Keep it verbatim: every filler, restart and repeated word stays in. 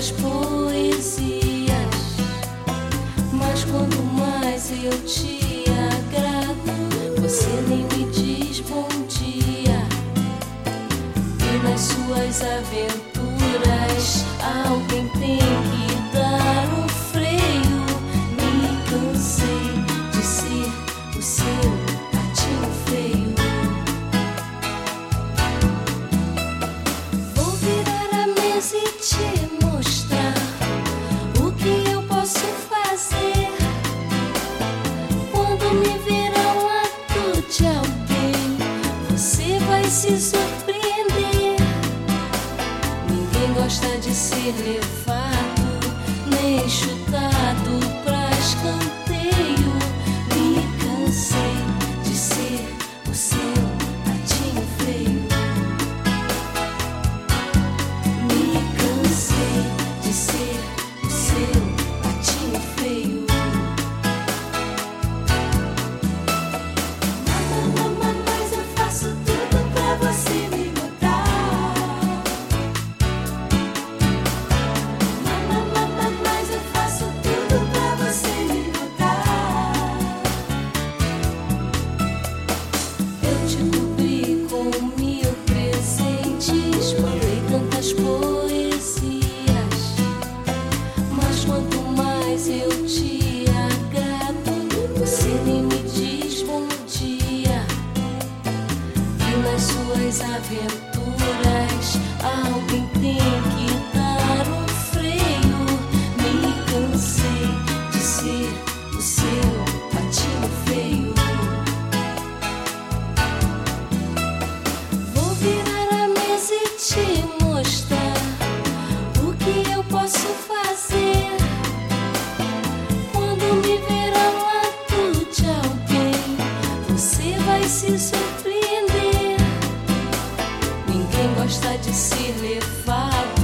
tantas poesias, mas quanto mais eu te agrado, você nem me diz bom dia. E nas suas aventuras alguém tem que dar um freio. Me cansei de ser o seu patinho feio. Vou virar a mesa e te mostrar o que eu posso fazer. Quando me ver ao lado de alguém, você vai se surpreender. Ninguém gosta de ser levado, nem chutado pra escanteio. Me cansei de ser o seu patinho feio. Me cansei de ser o seu patinho feio. Mamãe, mas eu faço tudo pra você me mudar. Mamãe, mas eu faço tudo pra você me mudar. Eu te cobri com mil presentes, mandei tantas poesias, mas quanto mais eu te agrado, você nem me diz bom dia. E nas suas aventuras alguém tem que dar um freio. Me cansei de ser o seu patinho feio. Vou virar a mesa e te mostrar o que eu posso fazer. Quando me ver ao lado de alguém, você vai se surpreender. Ninguém gosta de ser levado,